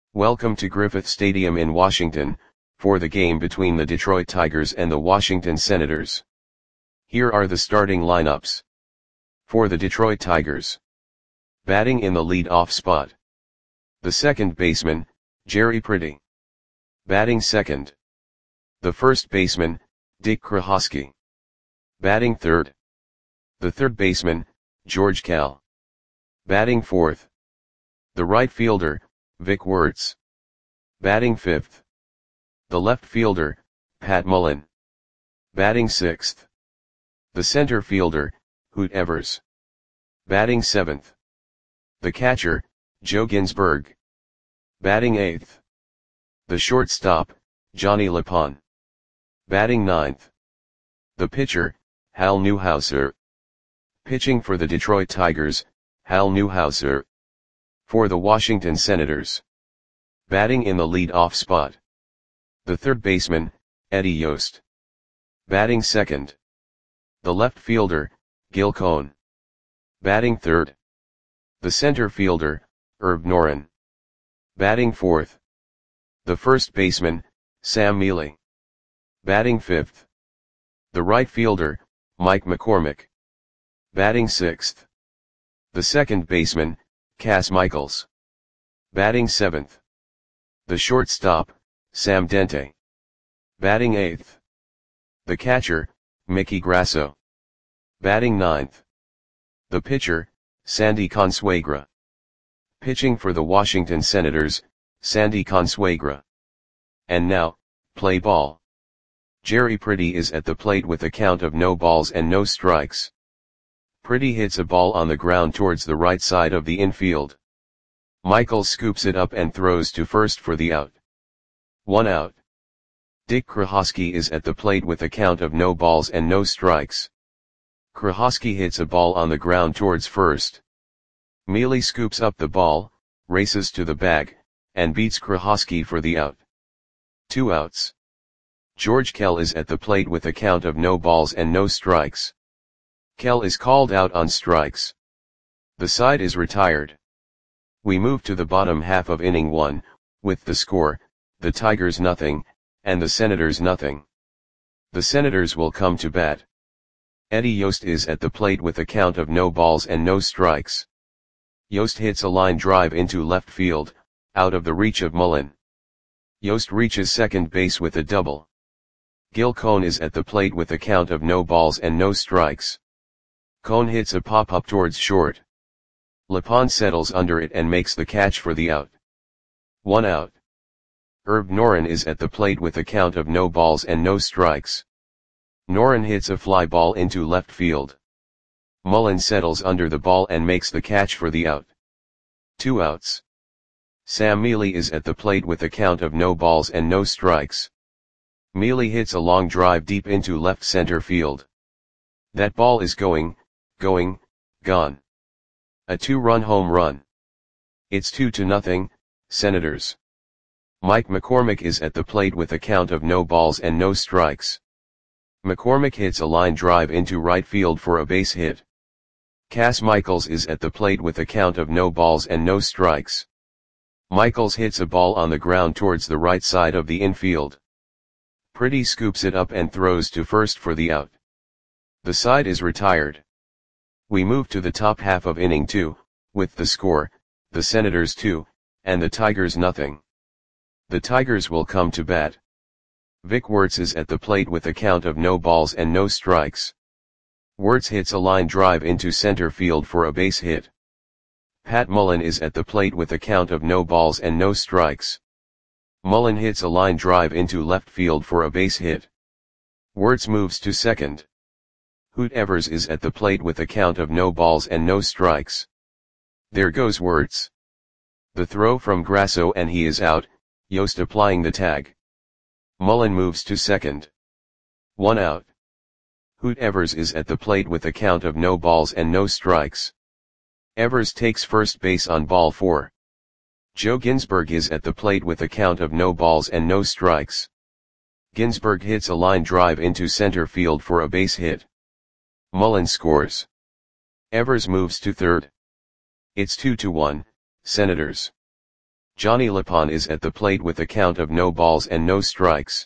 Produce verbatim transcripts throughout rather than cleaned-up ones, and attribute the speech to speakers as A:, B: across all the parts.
A: Welcome to Griffith Stadium in Washington, for the game between the Detroit Tigers and the Washington Senators. Here are the starting lineups. For the Detroit Tigers. Batting in the lead-off spot. The second baseman, Jerry Pretty. Batting second. The first baseman, Dick Krohosky. Batting third. The third baseman, George Kell. Batting fourth. The right fielder, Vic Wertz. Batting fifth. The left fielder, Pat Mullen. Batting sixth. The center fielder, Hoot Evers. Batting seventh. The catcher, Joe Ginsberg. Batting eighth. The shortstop, Johnny LePon. Batting ninth. The pitcher, Hal Newhouser. Pitching for the Detroit Tigers, Hal Newhouser. For the Washington Senators. Batting in the lead-off spot. The third baseman, Eddie Yost. Batting second. The left fielder, Gil Cohn. Batting third. The center fielder, Herb Noren. Batting fourth. The first baseman, Sam Mealy. Batting fifth. The right fielder, Mike McCormick. Batting sixth. The second baseman, Cass Michaels. Batting seventh. The shortstop, Sam Dente. Batting eighth. The catcher, Mickey Grasso. Batting ninth. The pitcher, Sandy Consuegra. Pitching for the Washington Senators, Sandy Consuegra. And now, play ball. Jerry Pretty is at the plate with a count of no balls and no strikes. Pretty hits a ball on the ground towards the right side of the infield. Michaels scoops it up and throws to first for the out. One out. Dick Krohosky is at the plate with a count of no balls and no strikes. Krohosky hits a ball on the ground towards first. Mealy scoops up the ball, races to the bag, and beats Krohosky for the out. Two outs. George Kell is at the plate with a count of no balls and no strikes. Kell is called out on strikes. The side is retired. We move to the bottom half of inning one, with the score, the Tigers nothing, and the Senators nothing. The Senators will come to bat. Eddie Yost is at the plate with a count of no balls and no strikes. Yost hits a line drive into left field, out of the reach of Mullen. Yost reaches second base with a double. Gil Cohn is at the plate with a count of no balls and no strikes. Cohn hits a pop-up towards short. LePon settles under it and makes the catch for the out. One out. Herb Noren is at the plate with a count of no balls and no strikes. Noren hits a fly ball into left field. Mullen settles under the ball and makes the catch for the out. Two outs. Sam Mealy is at the plate with a count of no balls and no strikes. Mealy hits a long drive deep into left center field. That ball is going, going, gone. A two-run home run. It's two to nothing, Senators. Mike McCormick is at the plate with a count of no balls and no strikes. McCormick hits a line drive into right field for a base hit. Cass Michaels is at the plate with a count of no balls and no strikes. Michaels hits a ball on the ground towards the right side of the infield. Pretty scoops it up and throws to first for the out. The side is retired. We move to the top half of inning two, with the score, the Senators two, and the Tigers nothing. The Tigers will come to bat. Vic Wertz is at the plate with a count of no balls and no strikes. Wertz hits a line drive into center field for a base hit. Pat Mullen is at the plate with a count of no balls and no strikes. Mullen hits a line drive into left field for a base hit. Wertz moves to second. Hoot Evers is at the plate with a count of no balls and no strikes. There goes Wertz. The throw from Grasso and he is out, Yost applying the tag. Mullen moves to second. One out. Hoot Evers is at the plate with a count of no balls and no strikes. Evers takes first base on ball four. Joe Ginsberg is at the plate with a count of no balls and no strikes. Ginsberg hits a line drive into center field for a base hit. Mullen scores. Evers moves to third. It's two to one, Senators. Johnny Lapon is at the plate with a count of no balls and no strikes.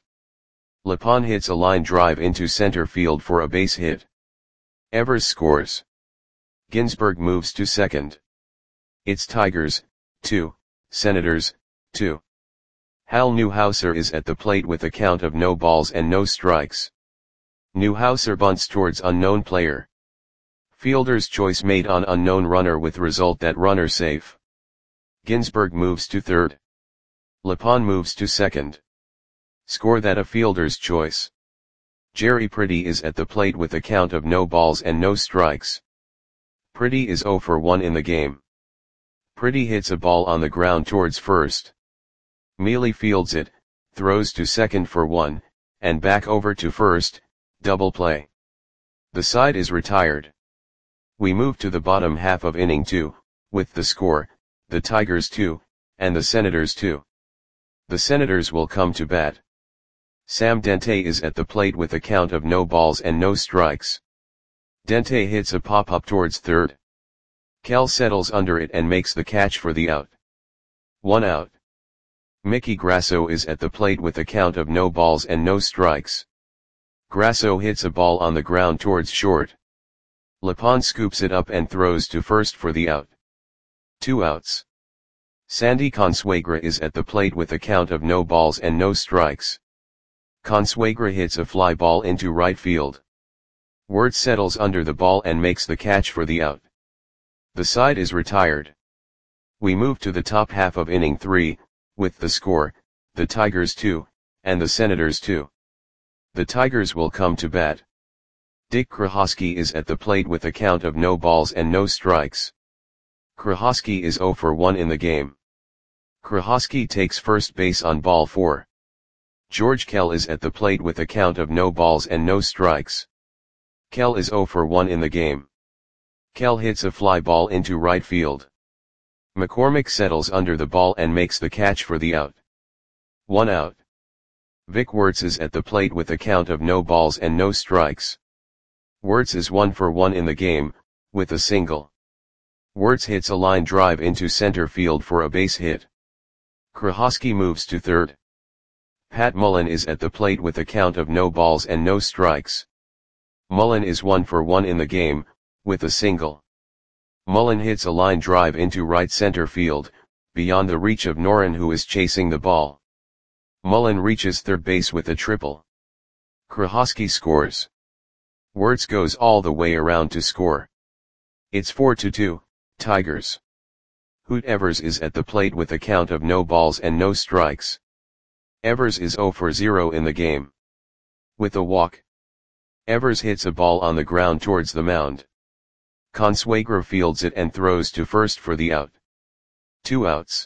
A: Lapon hits a line drive into center field for a base hit. Evers scores. Ginsberg moves to second. It's Tigers, two, Senators, two. Hal Newhouser is at the plate with a count of no balls and no strikes. Newhouser bunts towards unknown player. Fielder's choice made on unknown runner with result that runner safe. Ginsberg moves to third. Lapon moves to second. Score that a fielder's choice. Jerry Pretty is at the plate with a count of no balls and no strikes. Pretty is zero for one in the game. Pretty hits a ball on the ground towards first. Mealy fields it, throws to second for one, and back over to first, double play. The side is retired. We move to the bottom half of inning two, with the score, the Tigers two, and the Senators two. The Senators will come to bat. Sam Dente is at the plate with a count of no balls and no strikes. Dente hits a pop-up towards third. Kell settles under it and makes the catch for the out. One out. Mickey Grasso is at the plate with a count of no balls and no strikes. Grasso hits a ball on the ground towards short. Lapon scoops it up and throws to first for the out. Two outs. Sandy Consuegra is at the plate with a count of no balls and no strikes. Consuegra hits a fly ball into right field. Wirtz settles under the ball and makes the catch for the out. The side is retired. We move to the top half of inning three, with the score, the Tigers two, and the Senators two. The Tigers will come to bat. Dick Krahoski is at the plate with a count of no balls and no strikes. Krahoski is zero for one in the game. Krahoski takes first base on ball four. George Kell is at the plate with a count of no balls and no strikes. Kell is zero for one in the game. Kell hits a fly ball into right field. McCormick settles under the ball and makes the catch for the out. One out. Vic Wirtz is at the plate with a count of no balls and no strikes. Wirtz is one for one in the game, with a single. Wirtz hits a line drive into center field for a base hit. Krahoski moves to third. Pat Mullen is at the plate with a count of no balls and no strikes. Mullen is one for one in the game, with a single. Mullen hits a line drive into right center field, beyond the reach of Noren, who is chasing the ball. Mullen reaches third base with a triple. Krahoski scores. Wirtz goes all the way around to score. It's four to two, Tigers. Hoot Evers is at the plate with a count of no balls and no strikes. Evers is zero for zero in the game. With a walk. Evers hits a ball on the ground towards the mound. Consuegra fields it and throws to first for the out. Two outs.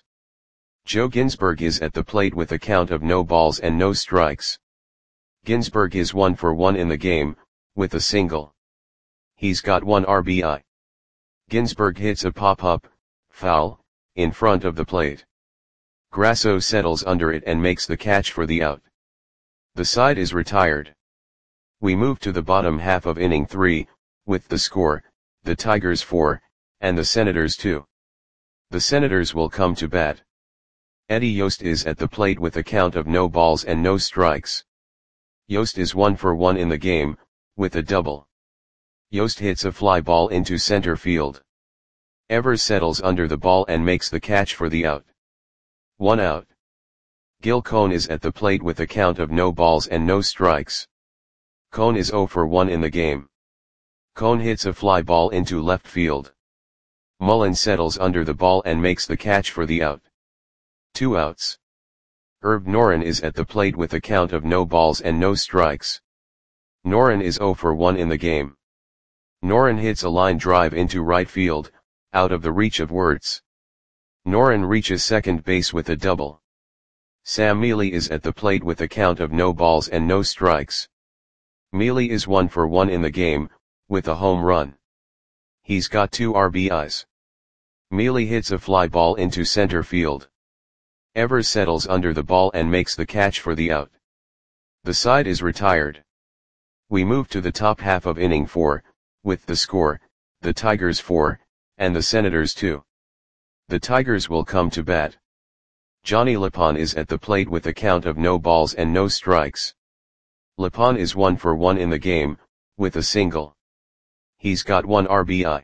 A: Joe Ginsberg is at the plate with a count of no balls and no strikes. Ginsberg is one for one in the game, with a single. He's got one R B I. Ginsberg hits a pop-up, foul, in front of the plate. Grasso settles under it and makes the catch for the out. The side is retired. We move to the bottom half of inning three, with the score, the Tigers four, and the Senators two. The Senators will come to bat. Eddie Yost is at the plate with a count of no balls and no strikes. Yost is one for one in the game, with a double. Yost hits a fly ball into center field. Evers settles under the ball and makes the catch for the out. One out. Gil Cohn is at the plate with a count of no balls and no strikes. Cohn is zero for one in the game. Cohn hits a fly ball into left field. Mullen settles under the ball and makes the catch for the out. Two outs. Herb Noren is at the plate with a count of no balls and no strikes. Noren is zero for one in the game. Noren hits a line drive into right field, out of the reach of Wirtz. Noren reaches second base with a double. Sam Mealy is at the plate with a count of no balls and no strikes. Mealy is one for one in the game, with a home run. He's got two R B Is. Mealy hits a fly ball into center field. Evers settles under the ball and makes the catch for the out. The side is retired. We move to the top half of inning four, with the score, the Tigers four, and the Senators two. The Tigers will come to bat. Johnny Lapon is at the plate with a count of no balls and no strikes. Lapon is one for one in the game, with a single. He's got one R B I.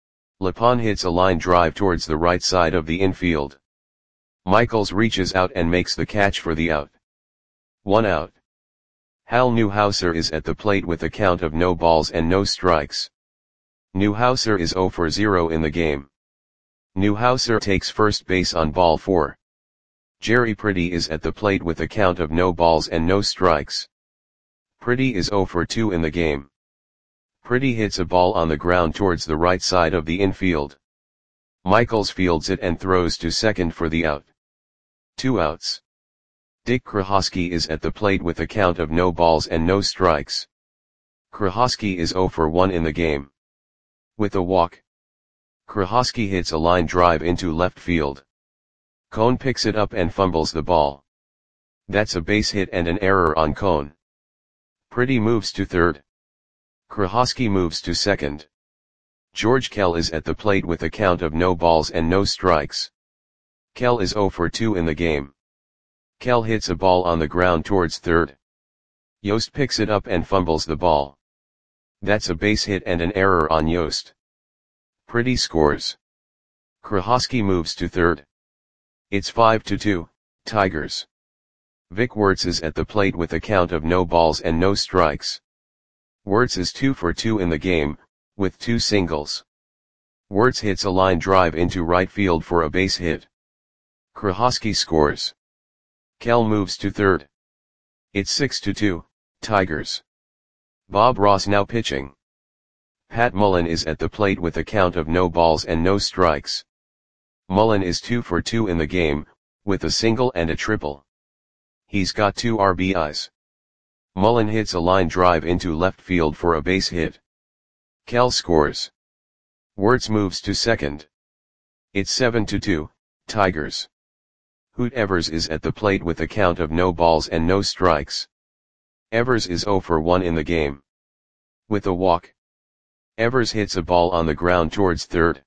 A: Lapon hits a line drive towards the right side of the infield. Michaels reaches out and makes the catch for the out. One out. Hal Newhouser is at the plate with a count of no balls and no strikes. Newhouser is zero for zero in the game. Newhouser takes first base on ball four. Jerry Pretty is at the plate with a count of no balls and no strikes. Pretty is zero for two in the game. Pretty hits a ball on the ground towards the right side of the infield. Michaels fields it and throws to second for the out. Two outs. Dick Krahosky is at the plate with a count of no balls and no strikes. Krahosky is zero for one in the game. With a walk. Krahosky hits a line drive into left field. Cone picks it up and fumbles the ball. That's a base hit and an error on Cone. Pretty moves to third. Krahosky moves to second. George Kell is at the plate with a count of no balls and no strikes. Kell is zero for two in the game. Kell hits a ball on the ground towards third. Yost picks it up and fumbles the ball. That's a base hit and an error on Yost. Pretty scores. Krahosky moves to third. It's five to two, Tigers. Vic Wertz is at the plate with a count of no balls and no strikes. Wertz is two for two in the game, with two singles. Wertz hits a line drive into right field for a base hit. Krahosky scores. Kell moves to third. It's six to two, Tigers. Bob Ross now pitching. Pat Mullen is at the plate with a count of no balls and no strikes. Mullen is two for two in the game, with a single and a triple. He's got two R B Is. Mullen hits a line drive into left field for a base hit. Kell scores. Wertz moves to second. It's seven to two, Tigers. Hoot Evers is at the plate with a count of no balls and no strikes. Evers is zero for one in the game. With a walk. Evers hits a ball on the ground towards third.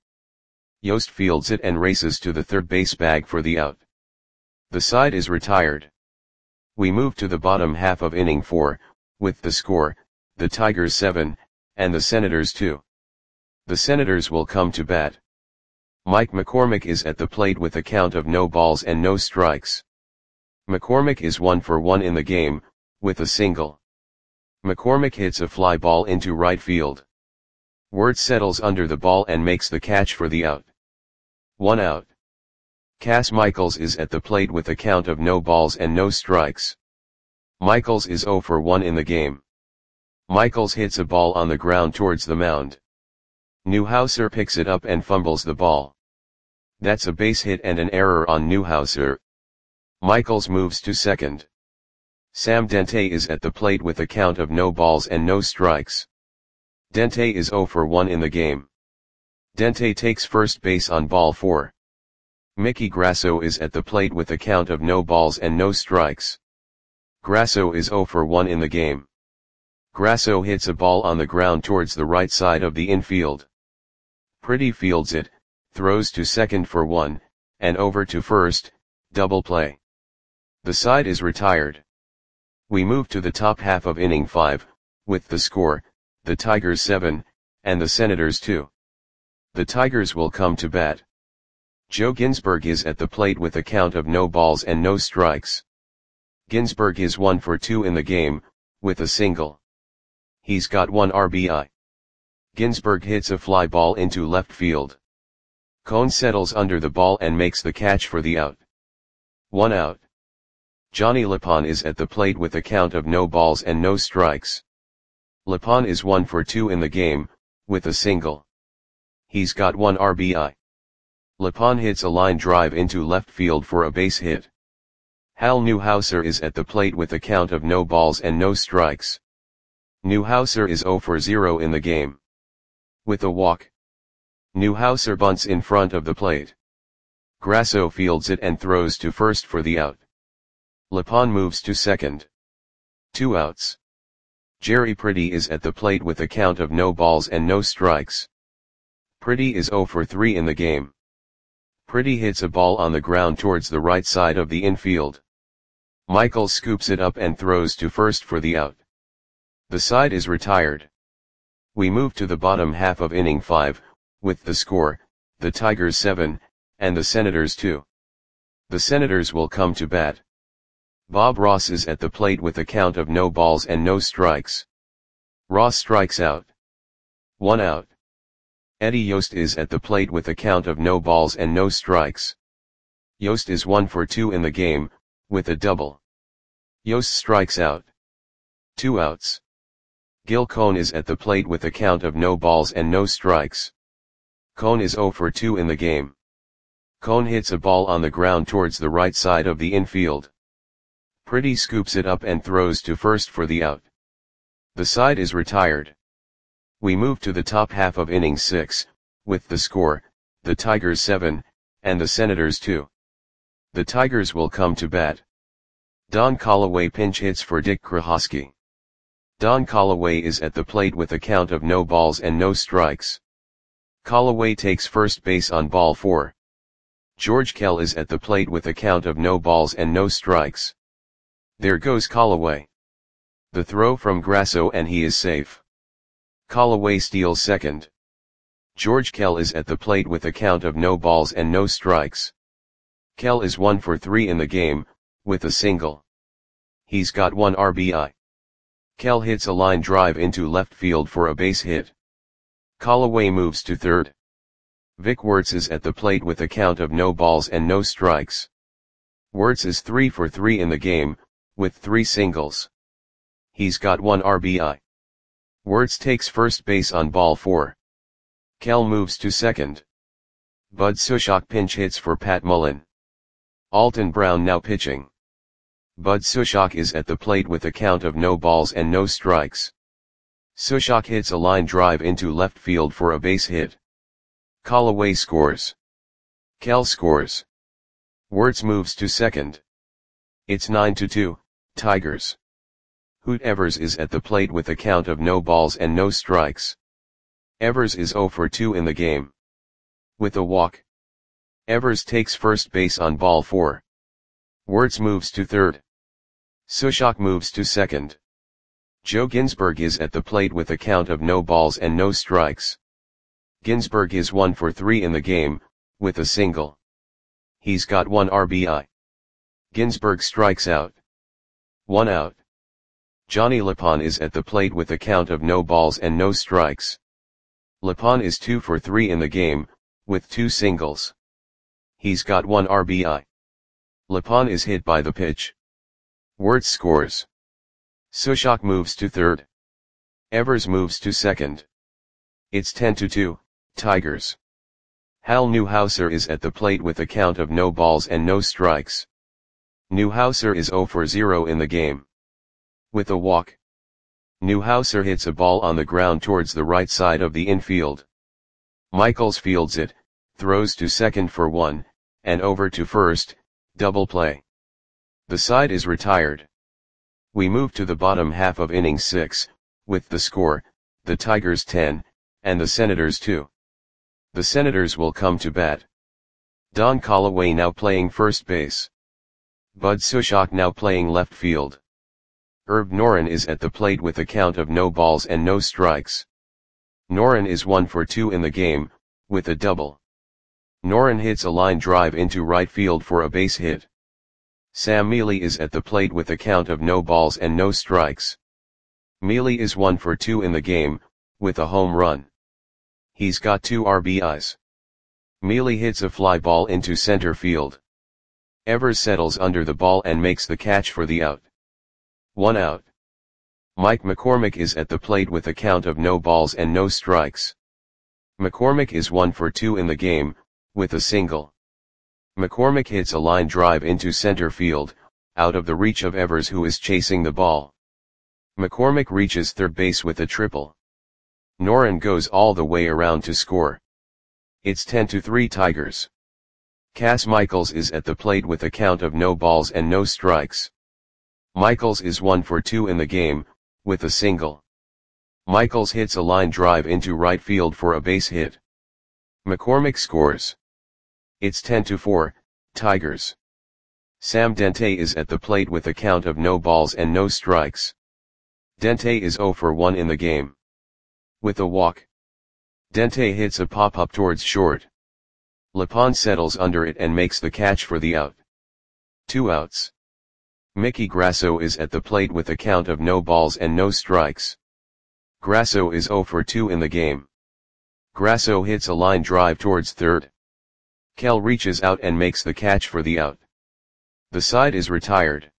A: Yost fields it and races to the third base bag for the out. The side is retired. We move to the bottom half of inning four, with the score, the Tigers seven, and the Senators two. The Senators will come to bat. Mike McCormick is at the plate with a count of no balls and no strikes. McCormick is one for one in the game, with a single. McCormick hits a fly ball into right field. Wertz settles under the ball and makes the catch for the out. One out. Cass Michaels is at the plate with a count of no balls and no strikes. Michaels is zero for one in the game. Michaels hits a ball on the ground towards the mound. Newhouser picks it up and fumbles the ball. That's a base hit and an error on Newhouser. Michaels moves to second. Sam Dente is at the plate with a count of no balls and no strikes. Dente is zero for one in the game. Dente takes first base on ball four. Mickey Grasso is at the plate with a count of no balls and no strikes. Grasso is zero for one in the game. Grasso hits a ball on the ground towards the right side of the infield. Pretty fields it, throws to second for one, and over to first, double play. The side is retired. We move to the top half of inning five, with the score, the Tigers seven, and the Senators two. The Tigers will come to bat. Joe Ginsberg is at the plate with a count of no balls and no strikes. Ginsberg is one for two in the game, with a single. He's got one R B I. Ginsberg hits a fly ball into left field. Cone settles under the ball and makes the catch for the out. One out. Johnny Lapon is at the plate with a count of no balls and no strikes. Lapon is one for two in the game, with a single. He's got one R B I. Lapon hits a line drive into left field for a base hit. Hal Newhouser is at the plate with a count of no balls and no strikes. Newhouser is zero for zero in the game. With a walk. Newhouser bunts in front of the plate. Grasso fields it and throws to first for the out. Lapon moves to second. Two outs. Jerry Pretty is at the plate with a count of no balls and no strikes. Pretty is zero for three in the game. Pretty hits a ball on the ground towards the right side of the infield. Michaels scoops it up and throws to first for the out. The side is retired. We move to the bottom half of inning five, with the score, the Tigers seven, and the Senators two. The Senators will come to bat. Bob Ross is at the plate with a count of no balls and no strikes. Ross strikes out. One out. Eddie Yost is at the plate with a count of no balls and no strikes. Yost is one for two in the game, with a double. Yost strikes out. Two outs. Gil Cone is at the plate with a count of no balls and no strikes. Cone is zero for two in the game. Cone hits a ball on the ground towards the right side of the infield. Pretty scoops it up and throws to first for the out. The side is retired. We move to the top half of inning six, with the score, the Tigers seven, and the Senators two. The Tigers will come to bat. Don Callaway pinch hits for Dick Krahosky. Don Callaway is at the plate with a count of no balls and no strikes. Callaway takes first base on ball four. George Kell is at the plate with a count of no balls and no strikes. There goes Callaway. The throw from Grasso and he is safe. Callaway steals second. George Kell is at the plate with a count of no balls and no strikes. Kell is one for three in the game, with a single. He's got one R B I. Kell hits a line drive into left field for a base hit. Callaway moves to third. Vic Wertz is at the plate with a count of no balls and no strikes. Wertz is three for three in the game, with three singles. He's got one R B I. Wertz takes first base on ball four. Kell moves to second. Bud Sushok pinch hits for Pat Mullen. Alton Brown now pitching. Bud Sushok is at the plate with a count of no balls and no strikes. Sushok hits a line drive into left field for a base hit. Callaway scores. Kell scores. Wertz moves to second. It's nine to two, Tigers. Hoot Evers is at the plate with a count of no balls and no strikes. Evers is zero for two in the game. With a walk. Evers takes first base on ball four. Wertz moves to third. Sushok moves to second. Joe Ginsberg is at the plate with a count of no balls and no strikes. Ginsberg is one for three in the game, with a single. He's got one R B I. Ginsberg strikes out. One out. Johnny Lapon is at the plate with a count of no balls and no strikes. Lapon is two for three in the game, with two singles. He's got one R B I. Lapon is hit by the pitch. Wertz scores. Sushok moves to third. Evers moves to second. It's ten to two, Tigers. Hal Newhouser is at the plate with a count of no balls and no strikes. Newhouser is zero for zero in the game. With a walk. Newhouser hits a ball on the ground towards the right side of the infield. Michaels fields it, throws to second for one, and over to first, double play. The side is retired. We move to the bottom half of inning six, with the score, the Tigers ten, and the Senators two. The Senators will come to bat. Don Callaway now playing first base. Bud Sushok now playing left field. Herb Noren is at the plate with a count of no balls and no strikes. Noren is one for two in the game, with a double. Noren hits a line drive into right field for a base hit. Sam Mealy is at the plate with a count of no balls and no strikes. Mealy is one for two in the game, with a home run. He's got two R B Is. Mealy hits a fly ball into center field. Evers settles under the ball and makes the catch for the out. One out. Mike McCormick is at the plate with a count of no balls and no strikes. McCormick is one for two in the game, with a single. McCormick hits a line drive into center field, out of the reach of Evers who is chasing the ball. McCormick reaches third base with a triple. Noren goes all the way around to score. It's ten to three Tigers. Cass Michaels is at the plate with a count of no balls and no strikes. Michaels is one for two in the game, with a single. Michaels hits a line drive into right field for a base hit. McCormick scores. It's ten to four, Tigers. Sam Dente is at the plate with a count of no balls and no strikes. Dente is zero for one in the game. With a walk. Dente hits a pop-up towards short. Lepond settles under it and makes the catch for the out. Two outs. Mickey Grasso is at the plate with a count of no balls and no strikes. Grasso is zero for two in the game. Grasso hits a line drive towards third. Kell reaches out and makes the catch for the out. The side is retired.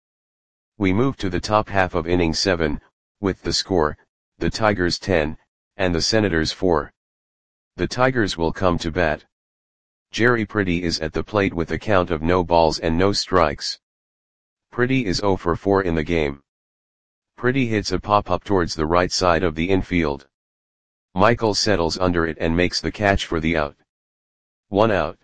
A: We move to the top half of inning seven, with the score, the Tigers ten, and the Senators four. The Tigers will come to bat. Jerry Pretty is at the plate with a count of no balls and no strikes. Pretty is zero for four in the game. Pretty hits a pop-up towards the right side of the infield. Michael settles under it and makes the catch for the out. One out.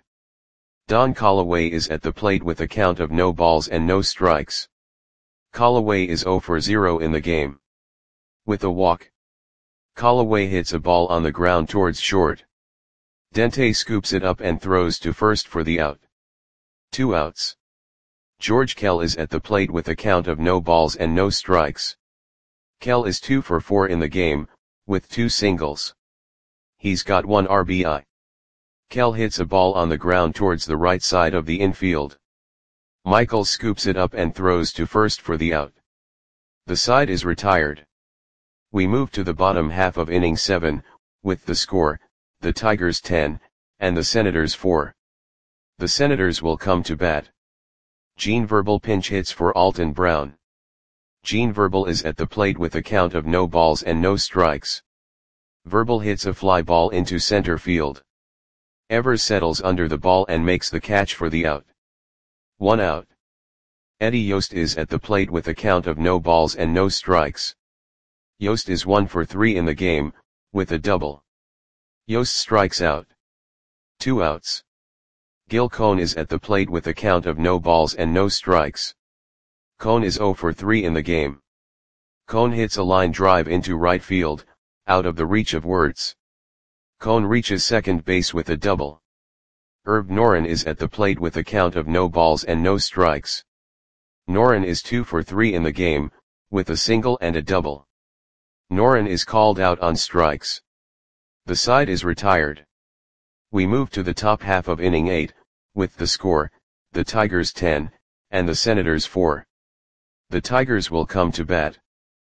A: Don Callaway is at the plate with a count of no balls and no strikes. Callaway is zero for zero in the game. With a walk. Callaway hits a ball on the ground towards short. Dente scoops it up and throws to first for the out. Two outs. George Kell is at the plate with a count of no balls and no strikes. Kell is two for four in the game, with two singles. He's got one R B I. Kell hits a ball on the ground towards the right side of the infield. Michael scoops it up and throws to first for the out. The side is retired. We move to the bottom half of inning seven, with the score, the Tigers ten, and the Senators four. The Senators will come to bat. Gene Verbal pinch hits for Alton Brown. Gene Verbal is at the plate with a count of no balls and no strikes. Verbal hits a fly ball into center field. Evers settles under the ball and makes the catch for the out. One out. Eddie Yost is at the plate with a count of no balls and no strikes. Yost is one for three in the game, with a double. Yost strikes out. Two outs. Gil Cone is at the plate with a count of no balls and no strikes. Cone is zero for three in the game. Cone hits a line drive into right field, out of the reach of Wirtz. Cone reaches second base with a double. Herb Noren is at the plate with a count of no balls and no strikes. Noren is two for three in the game, with a single and a double. Noren is called out on strikes. The side is retired. We move to the top half of inning eight, with the score, the Tigers ten, and the Senators four. The Tigers will come to bat.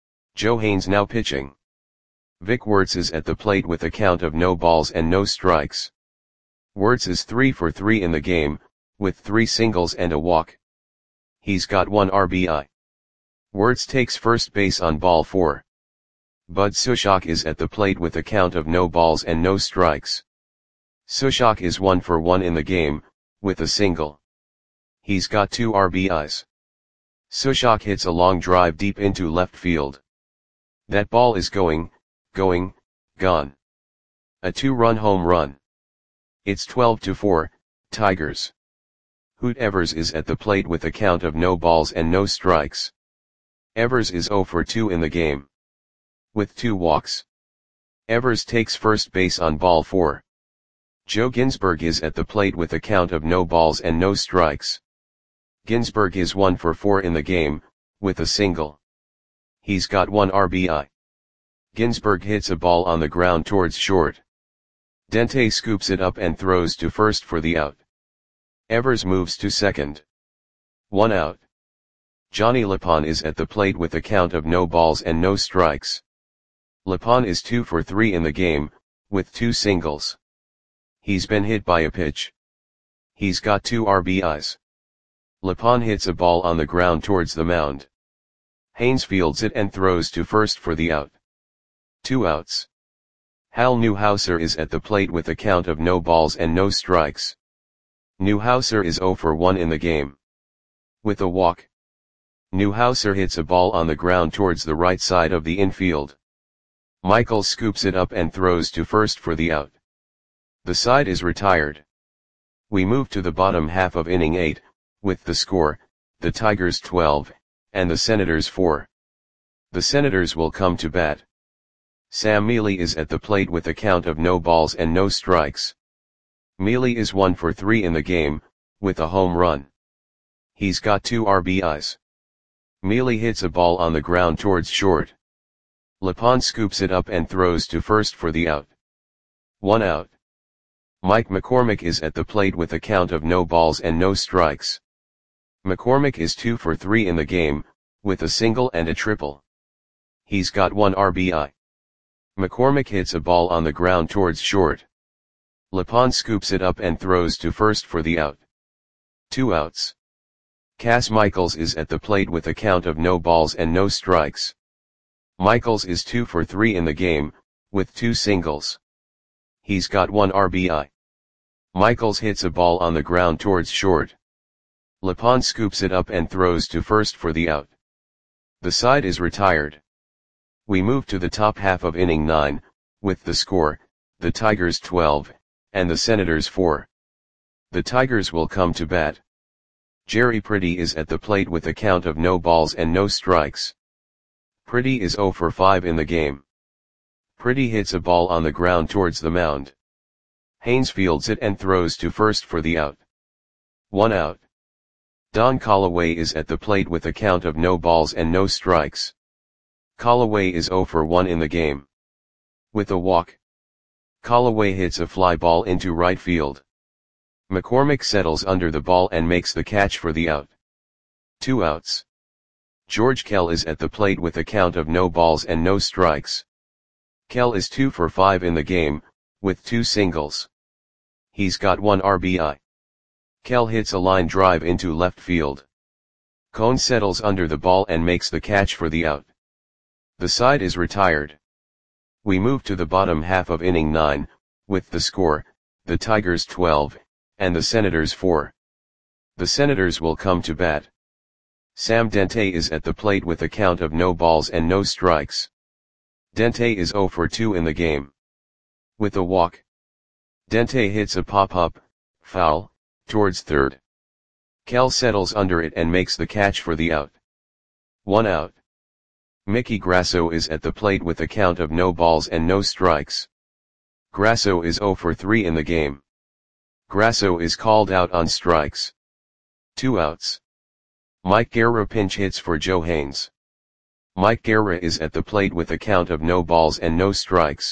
A: Joe Haynes now pitching. Vic Wirtz is at the plate with a count of no balls and no strikes. Wirtz is three for three in the game, with three singles and a walk. He's got one R B I. Wirtz takes first base on ball four. Bud Sushok is at the plate with a count of no balls and no strikes. Sushok is one for one in the game, with a single. He's got two R B Is. Sushok hits a long drive deep into left field. That ball is going, going, gone. A two-run home run. It's twelve to four, Tigers. Hoot Evers is at the plate with a count of no balls and no strikes. Evers is zero for two in the game. With two walks. Evers takes first base on ball four. Joe Ginsberg is at the plate with a count of no balls and no strikes. Ginsberg is one for four in the game, with a single. He's got one R B I. Ginsberg hits a ball on the ground towards short. Dente scoops it up and throws to first for the out. Evers moves to second. One out. Johnny Lepond is at the plate with a count of no balls and no strikes. Lepond is two for three in the game, with two singles. He's been hit by a pitch. He's got two R B Is. Lepond hits a ball on the ground towards the mound. Haynes fields it and throws to first for the out. Two outs. Hal Newhouser is at the plate with a count of no balls and no strikes. Newhouser is zero for one in the game. With a walk. Newhouser hits a ball on the ground towards the right side of the infield. Michael scoops it up and throws to first for the out. The side is retired. We move to the bottom half of inning eight, with the score, the Tigers twelve, and the Senators four. The Senators will come to bat. Sam Mealy is at the plate with a count of no balls and no strikes. Mealy is one for three in the game, with a home run. He's got two R B Is. Mealy hits a ball on the ground towards short. Lepond scoops it up and throws to first for the out. One out. Mike McCormick is at the plate with a count of no balls and no strikes. McCormick is two for three in the game, with a single and a triple. He's got one R B I. McCormick hits a ball on the ground towards short. Lepond scoops it up and throws to first for the out. Two outs. Cass Michaels is at the plate with a count of no balls and no strikes. Michaels is two for three in the game, with two singles. He's got one R B I. Michaels hits a ball on the ground towards short. Lepond scoops it up and throws to first for the out. The side is retired. We move to the top half of inning nine, with the score, the Tigers twelve, and the Senators four. The Tigers will come to bat. Jerry Pretty is at the plate with a count of no balls and no strikes. Pretty is zero for five in the game. Pretty hits a ball on the ground towards the mound. Haynes fields it and throws to first for the out. One out. Don Callaway is at the plate with a count of no balls and no strikes. Callaway is zero for one in the game. With a walk, Callaway hits a fly ball into right field. McCormick settles under the ball and makes the catch for the out. Two outs. George Kell is at the plate with a count of no balls and no strikes. Kell is two for five in the game, with two singles. He's got one R B I. Kell hits a line drive into left field. Cone settles under the ball and makes the catch for the out. The side is retired. We move to the bottom half of inning nine, with the score, the Tigers twelve, and the Senators four. The Senators will come to bat. Sam Dente is at the plate with a count of no balls and no strikes. Dente is zero for two in the game. With a walk, Dente hits a pop-up, foul, towards third. Kell settles under it and makes the catch for the out. One out. Mickey Grasso is at the plate with a count of no balls and no strikes. Grasso is zero for three in the game. Grasso is called out on strikes. Two outs. Mike Guerra pinch hits for Joe Haynes. Mike Guerra is at the plate with a count of no balls and no strikes.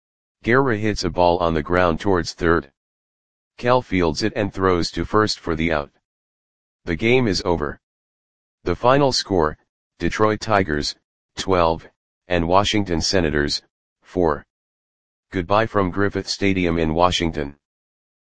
A: Guerra hits a ball on the ground towards third. Kell fields it and throws to first for the out. The game is over. The final score, Detroit Tigers, twelve, and Washington Senators, four. Goodbye from Griffith Stadium in Washington.